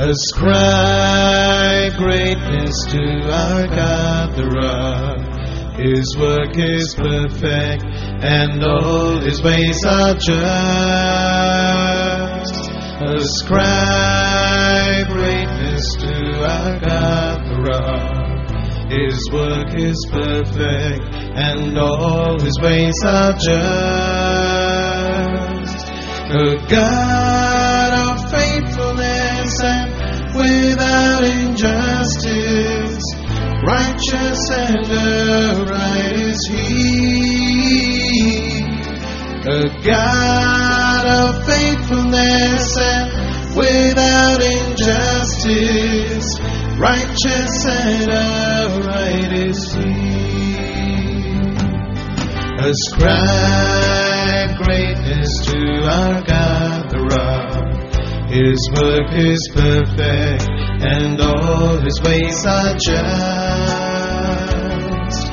Ascribe greatness to our God the Rock. His work is perfect, and all His ways are just. Ascribe greatness to our God the Rock. His work is perfect, and all His ways are just. A God of faithfulness and without injustice, righteous and upright is He. A God of faithfulness and without injustice, righteous and upright is He. Ascribe greatness to our God the Rock. His work is perfect, and all His ways are just.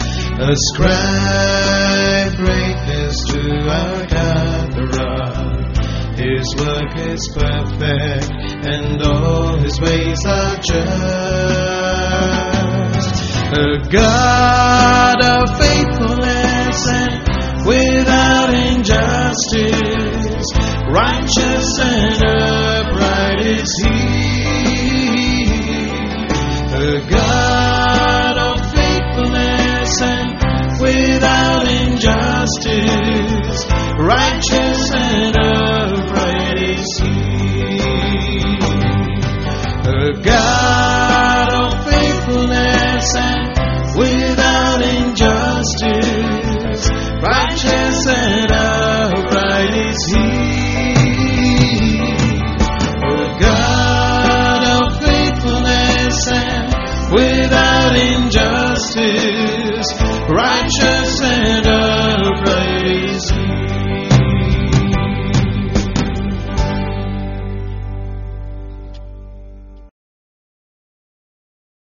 Ascribe greatness to our God the Rock. His work is perfect, and all His ways are just. A God of faithfulness and without injustice, righteous and upright is He. A God of faithfulness and without injustice, righteous and upright is He. A God of faithfulness and without injustice, righteous and upright is He. A God of faithfulness and without injustice, righteous